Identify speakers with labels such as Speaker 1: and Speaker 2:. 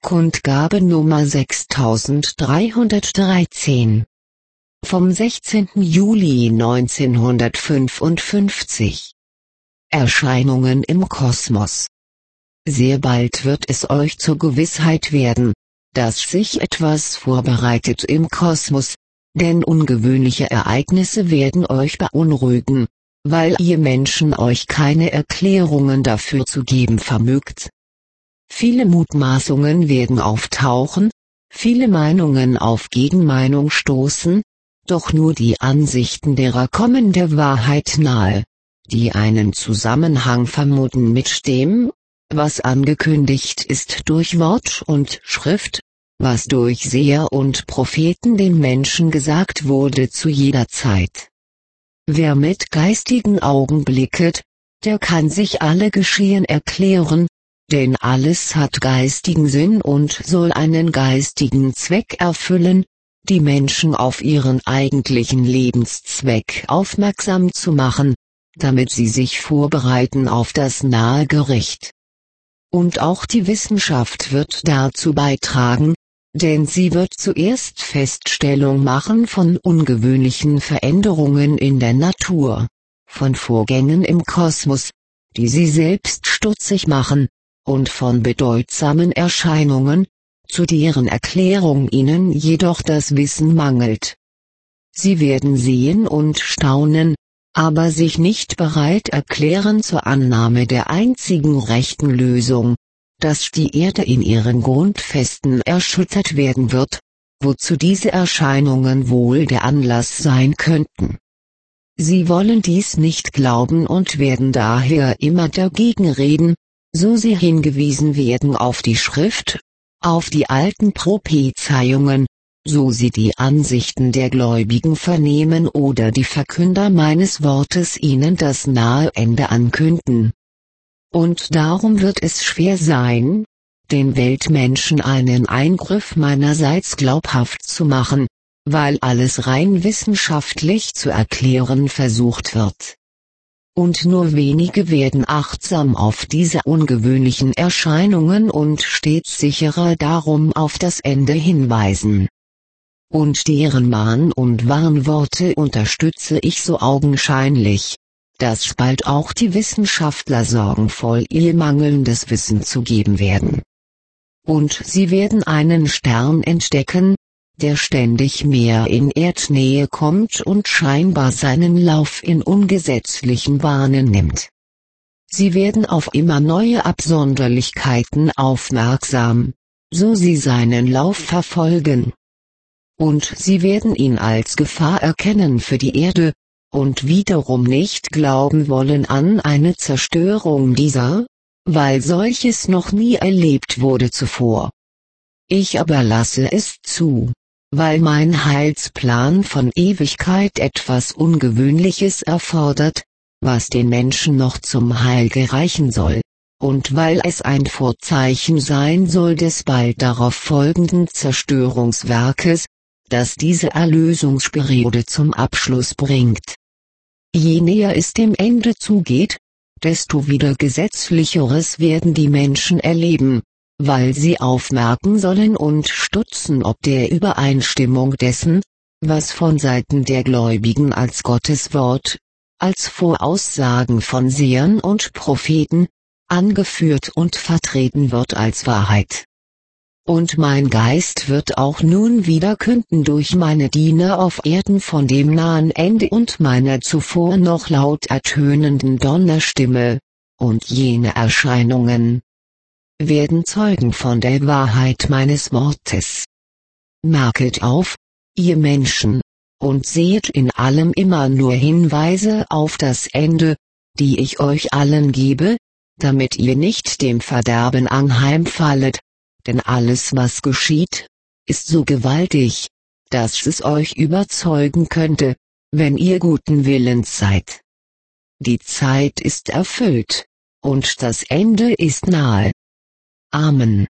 Speaker 1: Kundgabe Nummer 6313. Vom 16. Juli 1955. Erscheinungen im Kosmos. Sehr bald wird es euch zur Gewissheit werden, dass sich etwas vorbereitet im Kosmos, denn ungewöhnliche Ereignisse werden euch beunruhigen, weil ihr Menschen euch keine Erklärungen dafür zu geben vermögt. Viele Mutmaßungen werden auftauchen, viele Meinungen auf Gegenmeinung stoßen, doch nur die Ansichten derer kommen der Wahrheit nahe, die einen Zusammenhang vermuten mit dem, was angekündigt ist durch Wort und Schrift, was durch Seher und Propheten den Menschen gesagt wurde zu jeder Zeit. Wer mit geistigen Augen blicket, der kann sich alle Geschehen erklären, denn alles hat geistigen Sinn und soll einen geistigen Zweck erfüllen, die Menschen auf ihren eigentlichen Lebenszweck aufmerksam zu machen, damit sie sich vorbereiten auf das nahe Gericht. Und auch die Wissenschaft wird dazu beitragen, denn sie wird zuerst Feststellung machen von ungewöhnlichen Veränderungen in der Natur, von Vorgängen im Kosmos, die sie selbst stutzig machen, und von bedeutsamen Erscheinungen, zu deren Erklärung ihnen jedoch das Wissen mangelt. Sie werden sehen und staunen, aber sich nicht bereit erklären zur Annahme der einzigen rechten Lösung, dass die Erde in ihren Grundfesten erschüttert werden wird, wozu diese Erscheinungen wohl der Anlass sein könnten. Sie wollen dies nicht glauben und werden daher immer dagegen reden, so sie hingewiesen werden auf die Schrift, auf die alten Prophezeiungen, so sie die Ansichten der Gläubigen vernehmen oder die Verkünder meines Wortes ihnen das nahe Ende ankünden. Und darum wird es schwer sein, den Weltmenschen einen Eingriff meinerseits glaubhaft zu machen, weil alles rein wissenschaftlich zu erklären versucht wird. Und nur wenige werden achtsam auf diese ungewöhnlichen Erscheinungen und stets sicherer darum auf das Ende hinweisen. Und deren Mahn- und Warnworte unterstütze ich so augenscheinlich, dass bald auch die Wissenschaftler sorgenvoll ihr mangelndes Wissen zugeben werden. Und sie werden einen Stern entdecken, der ständig mehr in Erdnähe kommt und scheinbar seinen Lauf in ungesetzlichen Bahnen nimmt. Sie werden auf immer neue Absonderlichkeiten aufmerksam, so sie seinen Lauf verfolgen. Und sie werden ihn als Gefahr erkennen für die Erde, und wiederum nicht glauben wollen an eine Zerstörung dieser, weil solches noch nie erlebt wurde zuvor. Ich aber lasse es zu, weil mein Heilsplan von Ewigkeit etwas Ungewöhnliches erfordert, was den Menschen noch zum Heil gereichen soll, und weil es ein Vorzeichen sein soll des bald darauf folgenden Zerstörungswerkes, das diese Erlösungsperiode zum Abschluss bringt. Je näher es dem Ende zugeht, desto wieder Gesetzlicheres werden die Menschen erleben, weil sie aufmerken sollen und stutzen ob der Übereinstimmung dessen, was von Seiten der Gläubigen als Gottes Wort, als Voraussagen von Sehern und Propheten, angeführt und vertreten wird als Wahrheit. Und mein Geist wird auch nun wieder künden durch meine Diener auf Erden von dem nahen Ende und meiner zuvor noch laut ertönenden Donnerstimme, und jene Erscheinungen werden Zeugen von der Wahrheit meines Wortes. Merket auf, ihr Menschen, und seht in allem immer nur Hinweise auf das Ende, die ich euch allen gebe, damit ihr nicht dem Verderben anheimfallet, denn alles was geschieht, ist so gewaltig, dass es euch überzeugen könnte, wenn ihr guten Willens seid. Die Zeit ist erfüllt, und das Ende ist nahe. Amen.